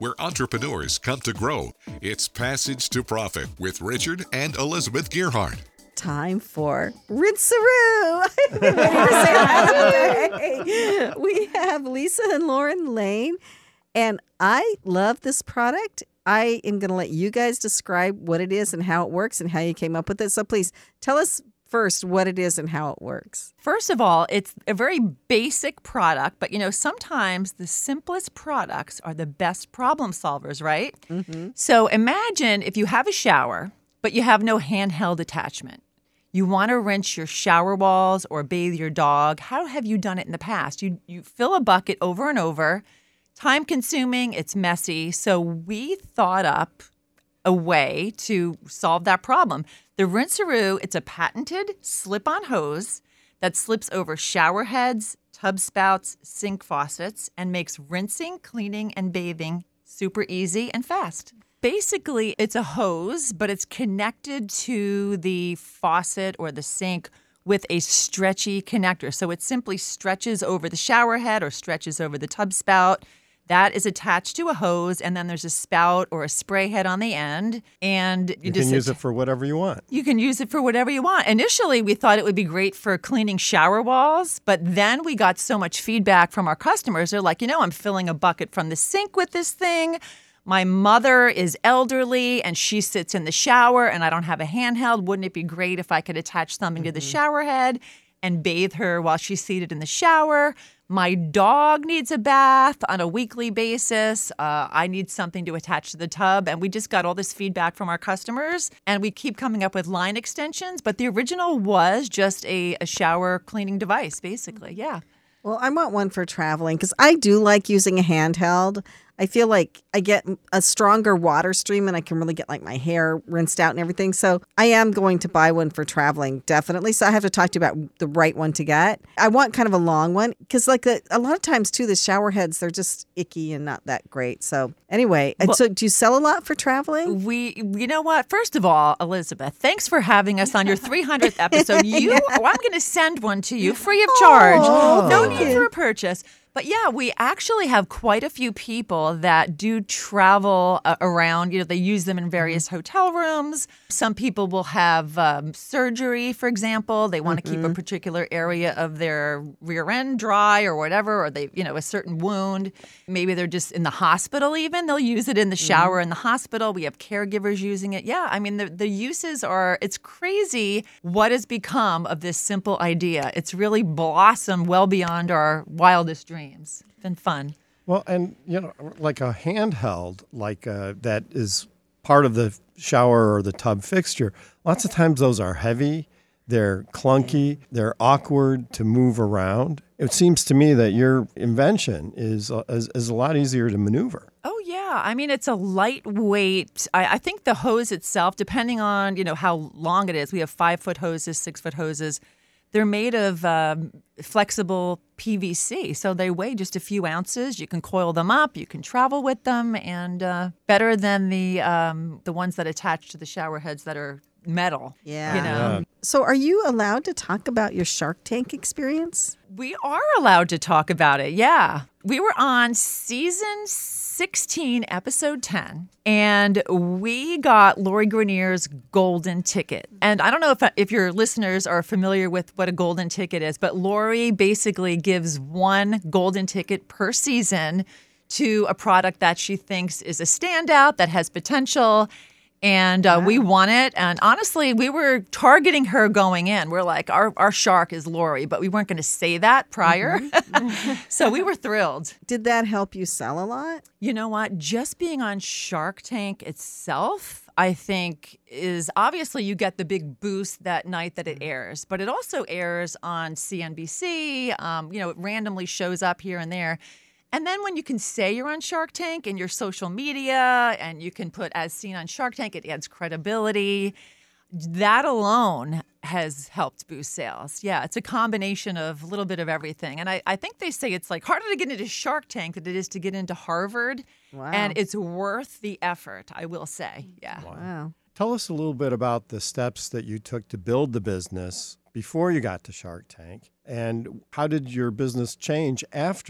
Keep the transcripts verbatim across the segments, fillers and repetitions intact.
where entrepreneurs come to grow. It's Passage to Profit with Richard and Elizabeth Gearhart. Time for Rinse-A-Roo. I've been waiting to say that all day. We have Lisa and Lauren Lane, and I love this product. I am going to let you guys describe what it is and how it works and how you came up with it. So please tell us first what it is and how it works. First of all, it's a very basic product, but you know, sometimes the simplest products are the best problem solvers, right? Mm-hmm. So imagine if you have a shower, but you have no handheld attachment. You want to rinse your shower walls or bathe your dog. How have you done it in the past? You you fill a bucket over and over. Time consuming, it's messy. So we thought up a way to solve that problem. The Rinse-A-Roo, it's a patented slip-on hose that slips over shower heads, tub spouts, sink faucets, and makes rinsing, cleaning, and bathing super easy and fast. Basically, it's a hose, but it's connected to the faucet or the sink with a stretchy connector. So it simply stretches over the shower head or stretches over the tub spout. That is attached to a hose, and then there's a spout or a spray head on the end. And you, you just can use it for whatever you want. You can use it for whatever you want. Initially, we thought it would be great for cleaning shower walls, but then we got so much feedback from our customers. They're like, you know, I'm filling a bucket from the sink with this thing. My mother is elderly and she sits in the shower and I don't have a handheld. Wouldn't it be great if I could attach something mm-hmm. to the shower head and bathe her while she's seated in the shower? My dog needs a bath on a weekly basis. Uh, I need something to attach to the tub. And we just got all this feedback from our customers. And we keep coming up with line extensions. But the original was just a, a shower cleaning device, basically. Yeah. Well, I want one for traveling because I do like using a handheld. I feel like I get a stronger water stream and I can really get like my hair rinsed out and everything. So I am going to buy one for traveling, definitely. So I have to talk to you about the right one to get. I want kind of a long one because like the, a lot of times too, the shower heads, they're just icky and not that great. So anyway, and well, so do you sell a lot for traveling? We, you know what? First of all, Elizabeth, thanks for having us on your three hundredth episode. You, oh, I'm going to send one to you free of charge. Oh, no thank need you. for a purchase. But yeah, we actually have quite a few people that do travel uh, around. You know, they use them in various hotel rooms. Some people will have um, surgery, for example. They want to mm-hmm. keep a particular area of their rear end dry or whatever, or they, you know, a certain wound. Maybe they're just in the hospital even. They'll use it in the shower mm-hmm. in the hospital. We have caregivers using it. Yeah, I mean, the, the uses are, it's crazy what has become of this simple idea. It's really blossomed well beyond our wildest dreams. It's been fun. Well, and, you know, like a handheld, like uh, that is part of the shower or the tub fixture, lots of times those are heavy, they're clunky, they're awkward to move around. It seems to me that your invention is, uh, is, is a lot easier to maneuver. Oh, yeah. I mean, it's a lightweight. I, I think the hose itself, depending on, you know, how long it is, we have five-foot hoses, six-foot hoses. They're made of um, flexible P V C, so they weigh just a few ounces. You can coil them up, you can travel with them, and uh, better than the um, the ones that attach to the shower heads that are metal. Yeah. You know? Yeah. So are you allowed to talk about your Shark Tank experience? We are allowed to talk about it, yeah. We were on season sixteen, episode ten, and we got Lori Grenier's golden ticket. And I don't know if if your listeners are familiar with what a golden ticket is, but Lori basically gives one golden ticket per season to a product that she thinks is a standout, that has potential. And uh, wow. we won it. And honestly, we were targeting her going in. We're like, our, our shark is Lori, but we weren't going to say that prior. Mm-hmm. So we were thrilled. Did that help you sell a lot? You know what? Just being on Shark Tank itself, I think, is obviously you get the big boost that night that it airs. But it also airs on C N B C. Um, you know, it randomly shows up here and there. And then when you can say you're on Shark Tank in your social media and you can put as seen on Shark Tank, it adds credibility. That alone has helped boost sales. Yeah, it's a combination of a little bit of everything. And I, I think they say it's like harder to get into Shark Tank than it is to get into Harvard. Wow. And it's worth the effort, I will say. Yeah. Wow. wow. Tell us a little bit about the steps that you took to build the business before you got to Shark Tank. And how did your business change after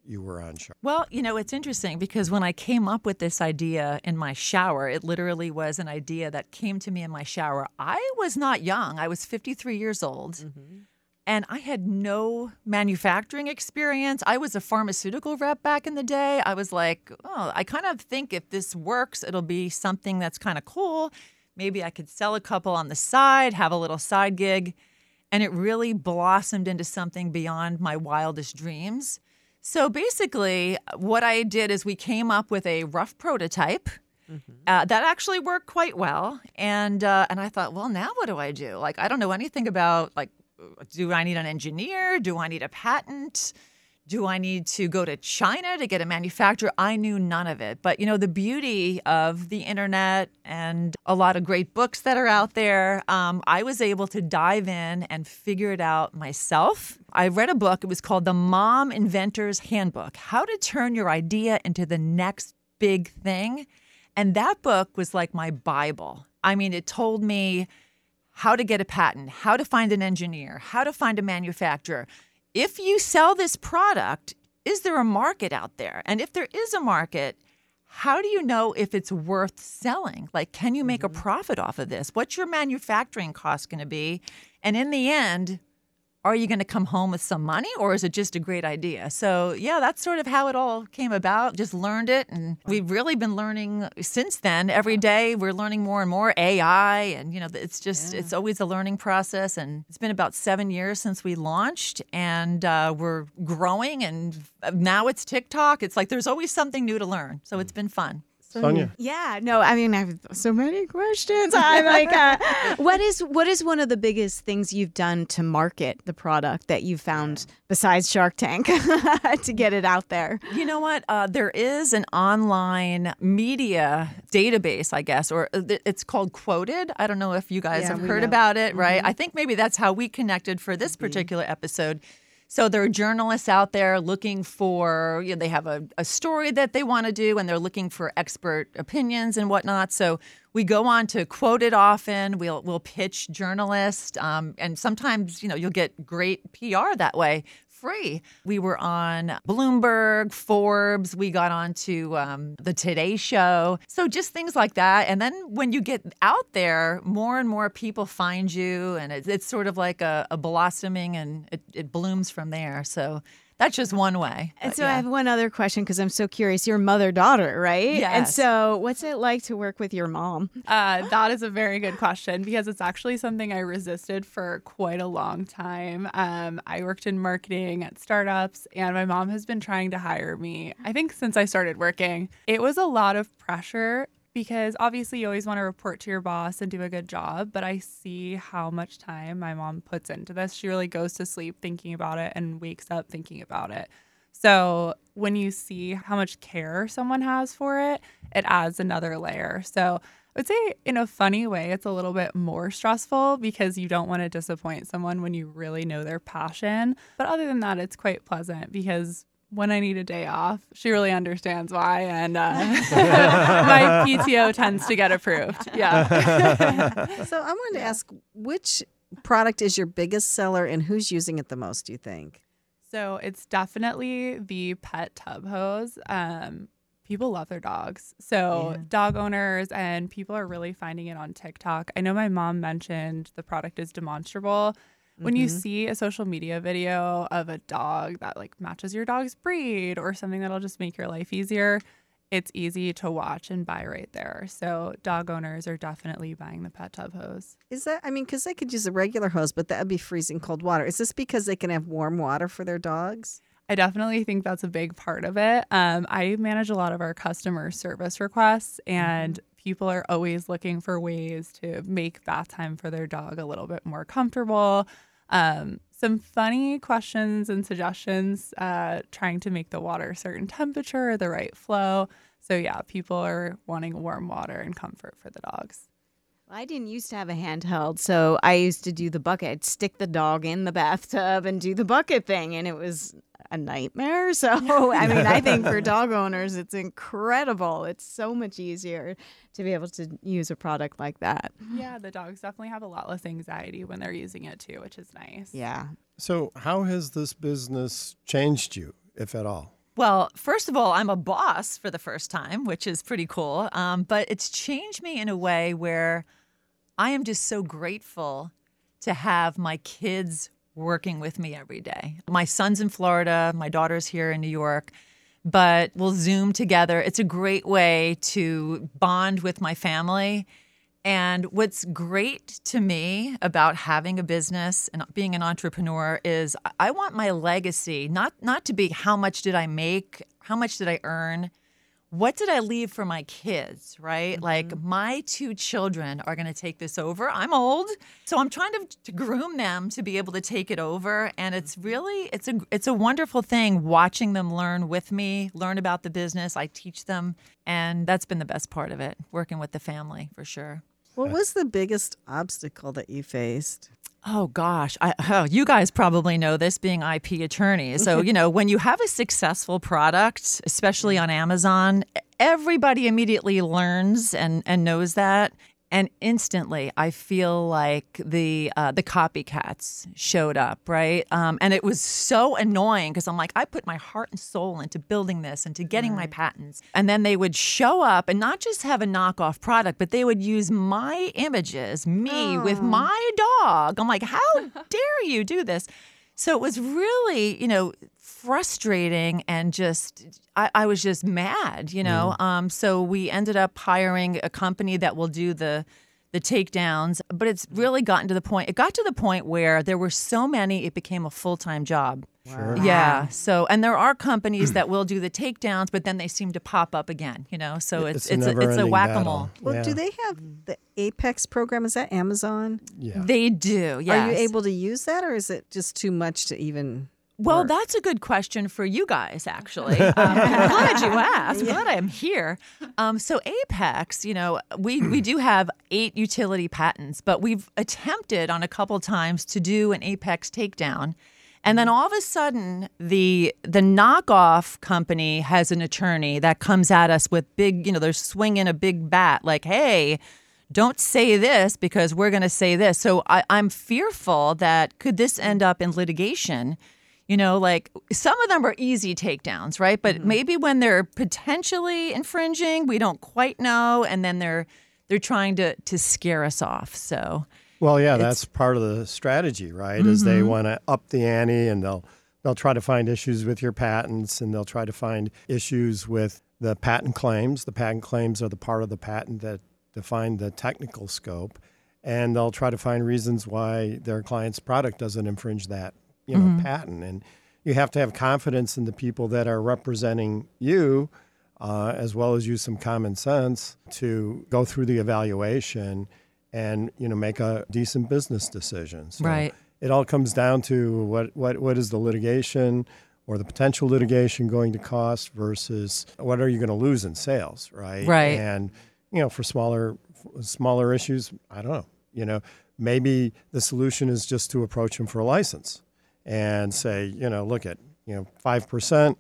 you were on shower? Well, you know, it's interesting because when I came up with this idea in my shower, it literally was an idea that came to me in my shower. I was not young. I was fifty-three years old. Mm-hmm. And I had no manufacturing experience. I was a pharmaceutical rep back in the day. I was like, oh, I kind of think if this works, it'll be something that's kind of cool. Maybe I could sell a couple on the side, have a little side gig. And it really blossomed into something beyond my wildest dreams. So basically, what I did is we came up with a rough prototype. Mm-hmm. Uh, that actually worked quite well. And uh, and I thought, well, now what do I do? Like, I don't know anything about, like, do I need an engineer? Do I need a patent? Do I need to go to China to get a manufacturer? I knew none of it. But, you know, the beauty of the internet and a lot of great books that are out there, um, I was able to dive in and figure it out myself. I read a book. It was called The Mom Inventor's Handbook, How to Turn Your Idea into the Next Big Thing. And that book was like my Bible. I mean, it told me how to get a patent, how to find an engineer, how to find a manufacturer. If you sell this product, is there a market out there? And if there is a market, how do you know if it's worth selling? Like, can you make mm-hmm. a profit off of this? What's your manufacturing cost going to be? And in the end, are you going to come home with some money, or is it just a great idea? So, yeah, that's sort of how it all came about. Just learned it. And we've really been learning since then. Every day we're learning more and more A I. And, you know, it's just, yeah. it's always a learning process. And it's been about seven years since we launched. And uh, we're growing. And now it's TikTok. It's like there's always something new to learn. So it's been fun. Sonia. Yeah, no, I mean, I have so many questions. I'm like, uh, what is what is one of the biggest things you've done to market the product that you found besides Shark Tank to get it out there? You know what? Uh, there is an online media database, I guess, or it's called Quoted. I don't know if you guys Yeah, have we heard know. about it, right? Mm-hmm. I think maybe that's how we connected for this particular episode. So there are journalists out there looking for, you know, they have a, a story that they want to do, and they're looking for expert opinions and whatnot. So we go on to Quote It often. We'll we'll pitch journalists, um, and sometimes, you know, you'll get great P R that way, free. We were on Bloomberg, Forbes. We got on to um, the Today Show. So just things like that. And then when you get out there, more and more people find you, and it's, it's sort of like a, a blossoming, and it, it blooms from there. So that's just one way. And But so yeah. I have one other question because I'm so curious. You're mother-daughter, right? And Yes. so what's it like to work with your mom? Uh, that is a very good question because it's actually something I resisted for quite a long time. Um, I worked in marketing at startups, and my mom has been trying to hire me, I think, since I started working. It was a lot of pressure because obviously you always want to report to your boss and do a good job, but I see how much time my mom puts into this. She really goes to sleep thinking about it and wakes up thinking about it. So when you see how much care someone has for it, it adds another layer. So I would say in a funny way, it's a little bit more stressful because you don't want to disappoint someone when you really know their passion. But other than that, it's quite pleasant because when I need a day off, she really understands why. And uh, my P T O tends to get approved. Yeah. So I wanted to ask, which product is your biggest seller, and who's using it the most, do you think? So it's definitely the pet tub hose. Um, people love their dogs. So Yeah. dog owners and people are really finding it on TikTok. I know my mom mentioned the product is demonstrable. When you Mhm. see a social media video of a dog that like matches your dog's breed or something that'll just make your life easier, it's easy to watch and buy right there. So dog owners are definitely buying the pet tub hose. Is that, I mean, because they could use a regular hose, but that would be freezing cold water. Is this because they can have warm water for their dogs? I definitely think that's a big part of it. Um, I manage a lot of our customer service requests, and people are always looking for ways to make bath time for their dog a little bit more comfortable. Um, some funny questions and suggestions, uh, trying to make the water a certain temperature, the right flow. So yeah, people are wanting warm water and comfort for the dogs. I didn't used to have a handheld, so I used to do the bucket, stick the dog in the bathtub and do the bucket thing, and it was a nightmare. So, I mean, I think for dog owners, it's incredible. It's so much easier to be able to use a product like that. Yeah, the dogs definitely have a lot less anxiety when they're using it too, which is nice. Yeah. So how has this business changed you, if at all? Well, first of all, I'm a boss for the first time, which is pretty cool. Um, but it's changed me in a way where I am just so grateful to have my kids working with me every day. My son's in Florida, my daughter's here in New York, but we'll Zoom together. It's a great way to bond with my family. And what's great to me about having a business and being an entrepreneur is I want my legacy not not to be how much did I make, how much did I earn, what did I leave for my kids, right? Mm-hmm. Like my two children are going to take this over. I'm old, so I'm trying to, to groom them to be able to take it over. And it's really it's a it's a wonderful thing watching them learn with me, learn about the business. I teach them, and that's been the best part of it, working with the family for sure. What was the biggest obstacle that you faced? Oh, gosh. I, oh, you guys probably know this being I P attorneys. So, you know, when you have a successful product, especially on Amazon, everybody immediately learns and, and knows that. And instantly, I feel like the uh, the copycats showed up, right? Um, and it was so annoying because I'm like, I put my heart and soul into building this, into getting my patents. And then they would show up and not just have a knockoff product, but they would use my images, me Oh. with my dog. I'm like, how dare you do this? So it was really, you know, frustrating and just, I, I was just mad, you know. Mm. Um, so we ended up hiring a company that will do the the takedowns, but it's really gotten to the point, it got to the point where there were so many, it became a full-time job. Sure. Yeah. So, and there are companies that will do the takedowns, but then they seem to pop up again, you know. So it's It's a it's a, it's a never-ending whack-a-mole. battle. Well, Yeah. do they have the Apex program? Is that Amazon? Yeah. They do. Yes. Are you able to use that, or is it just too much to even? Well, work? that's a good question for you guys, actually. Um, I'm glad you asked. I'm glad I'm here. Um, so Apex, you know, we, we do have eight utility patents, but we've attempted on a couple times to do an Apex takedown. And then all of a sudden, the the knockoff company has an attorney that comes at us with big, you know, they're swinging a big bat like, hey, don't say this because we're going to say this. So I, I'm fearful that could this end up in litigation? You know, like some of them are easy takedowns, right? But mm-hmm. maybe when they're potentially infringing, we don't quite know, and then they're they're trying to to scare us off. So, well, yeah, that's part of the strategy, right? Mm-hmm. Is they want to up the ante, and they'll they'll try to find issues with your patents, and they'll try to find issues with the patent claims. The patent claims are the part of the patent that define the technical scope, and they'll try to find reasons why their client's product doesn't infringe that. You know, mm-hmm. patent. And you have to have confidence in the people that are representing you, uh, as well as use some common sense to go through the evaluation and, you know, make a decent business decision. So right. It all comes down to what, what, what is the litigation or the potential litigation going to cost versus what are you going to lose in sales, right? Right. And, you know, for smaller, smaller issues, I don't know, you know, maybe the solution is just to approach them for a license. And say, you know, look at, you know, five percent,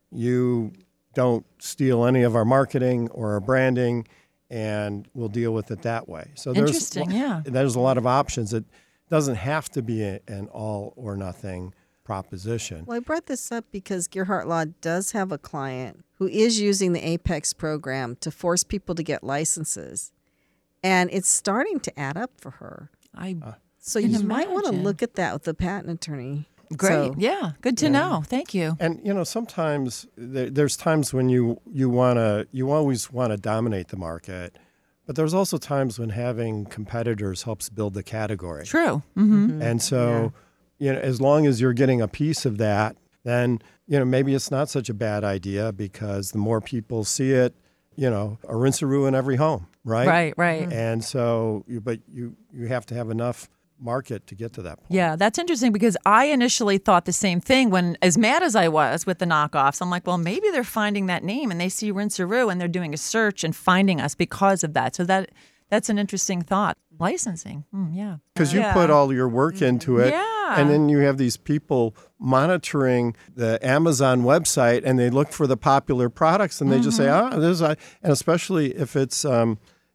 you don't steal any of our marketing or our branding, and we'll deal with it that way. So there's, Interesting, yeah. there's a lot of options. It doesn't have to be a, an all or nothing proposition. Well, I brought this up because Gearhart Law does have a client who is using the Apex program to force people to get licenses, and it's starting to add up for her. I uh, So you can might want to imagine. look at that with the patent attorney. Great. So, yeah. Good to Yeah. know. Thank you. And you know, sometimes there, there's times when you you want to you always want to dominate the market, but there's also times when having competitors helps build the category. True. Mm-hmm. And so, you know, as long as you're getting a piece of that, then you know maybe it's not such a bad idea because the more people see it, you know, a rinse-a-roo in every home, right? Right. Right. And so, you, but you you have to have enough market to get to that point. Yeah, that's interesting because I initially thought the same thing when, as mad as I was with the knockoffs, I'm like, well, maybe they're finding that name and they see Rinse-A-Roo and they're doing a search and finding us because of that. So that that's an interesting thought. Licensing, mm, yeah. Because you yeah. put all your work into it, Yeah. and then you have these people monitoring the Amazon website, and they look for the popular products, and they Mm-hmm. just say, ah, this is, and especially if it's, um,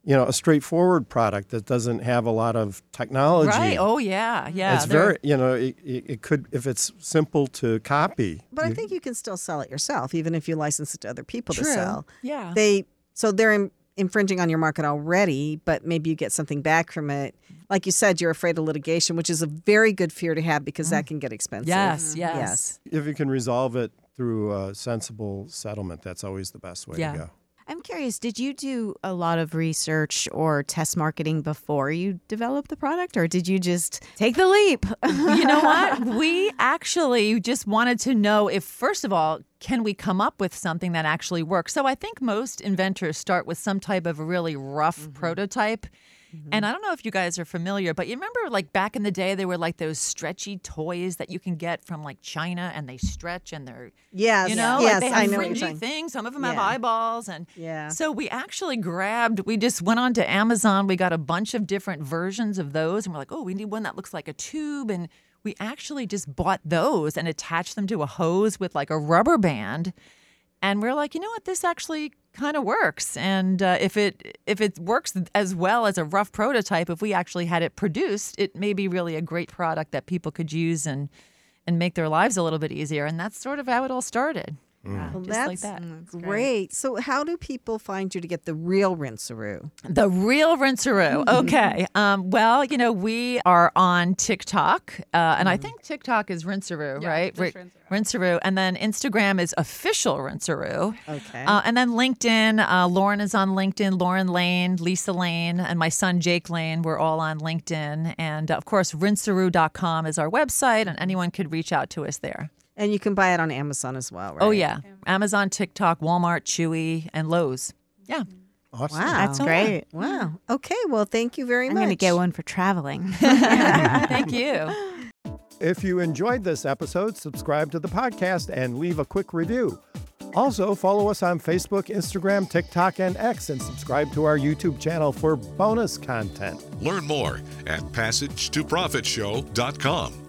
you know, a straightforward product that doesn't have a lot of technology. Right. Oh, yeah. Yeah. It's they're- very, you know, it, it it could, if it's simple to copy. But I you- think you can still sell it yourself, even if you license it to other people True. to sell. Yeah. They so they're in, infringing on your market already, but maybe you get something back from it. Like you said, you're afraid of litigation, which is a very good fear to have because that can get expensive. Yes, yes. Yes. If you can resolve it through a sensible settlement, that's always the best way Yeah. to go. I'm curious, did you do a lot of research or test marketing before you developed the product, or did you just take the leap? You know what? We actually just wanted to know if, first of all, can we come up with something that actually works? So I think most inventors start with some type of a really rough Mm-hmm. prototype. And I don't know if you guys are familiar, but you remember like back in the day, there were like those stretchy toys that you can get from like China and they stretch and they're, Yes. you know, yes, like they I have know what you're fringy saying. things. Some of them have Yeah. eyeballs. And Yeah. so we actually grabbed, we just went on to Amazon. We got a bunch of different versions of those. And we're like, oh, we need one that looks like a tube. And we actually just bought those and attached them to a hose with like a rubber band. And we're like, you know what, this actually kind of works. And uh, if it if it works as well as a rough prototype, if we actually had it produced, it may be really a great product that people could use and and make their lives a little bit easier. And that's sort of how it all started. Yeah, Well, just that's like that. great. So how do people find you to get the real Rinse-A-Roo? The real Rinse-A-Roo. Okay. um, well, you know, we are on TikTok, uh, and I think TikTok is Rinse-A-Roo, Yeah, right? just Ri- Rinse-A-Roo. Rinse-A-Roo. And then Instagram is official Rinse-A-Roo. Okay. Uh, and then LinkedIn, uh, Lauren is on LinkedIn, Lauren Lane, Lisa Lane, and my son Jake Lane. We're all on LinkedIn. And of course, rinse a roo dot com is our website, and anyone could reach out to us there. and you can buy it on Amazon as well, right? Oh, yeah. Amazon, TikTok, Walmart, Chewy, and Lowe's. Yeah. Awesome. Wow. That's great. Wow. Okay. Well, thank you very I'm much. going to get one for traveling. Thank you. If you enjoyed this episode, subscribe to the podcast and leave a quick review. Also, follow us on Facebook, Instagram, TikTok, and X, and subscribe to our YouTube channel for bonus content. Learn more at passage to profit show dot com.